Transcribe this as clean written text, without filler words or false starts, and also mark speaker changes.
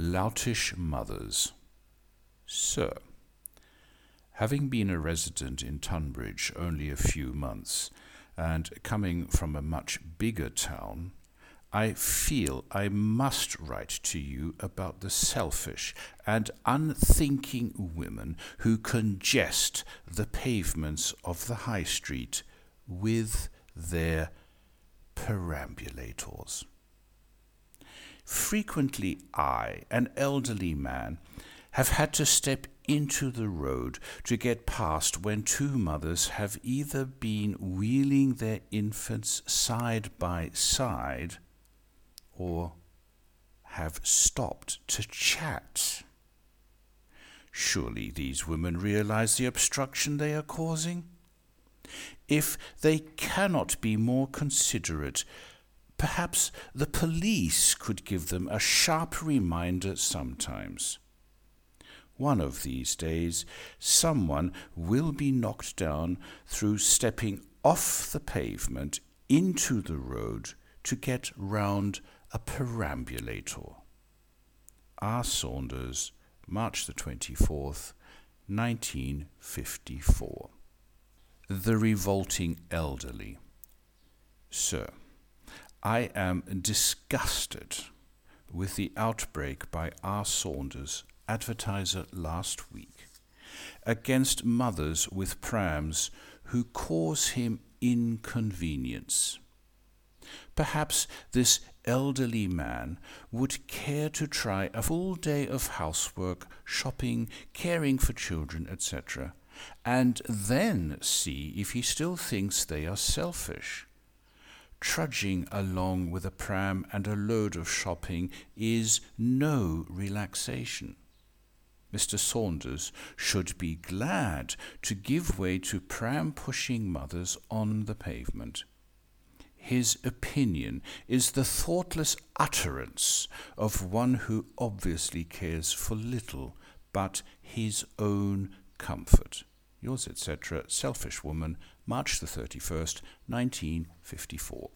Speaker 1: Loutish Mothers. Sir, having been a resident in Tunbridge only a few months, and coming from a much bigger town, I feel I must write to you about the selfish and unthinking women who congest the pavements of the High Street with their perambulators. Frequently I, an elderly man, have had to step into the road to get past when two mothers have either been wheeling their infants side by side or have stopped to chat. Surely these women realize the obstruction they are causing? If they cannot be more considerate, perhaps the police could give them a sharp reminder sometimes. One of these days, someone will be knocked down through stepping off the pavement into the road to get round a perambulator. R. Saunders, March the 24th, 1954. The Revolting Elderly. Sir, I am disgusted with the outbreak by R. Saunders, advertiser last week, against mothers with prams who cause him inconvenience. Perhaps this elderly man would care to try a full day of housework, shopping, caring for children, etc., and then see if he still thinks they are selfish. Trudging along with a pram and a load of shopping is no relaxation. Mr. Saunders should be glad to give way to pram-pushing mothers on the pavement. His opinion is the thoughtless utterance of one who obviously cares for little but his own comfort. Yours, etc., Selfish Woman, March the 31st, 1954.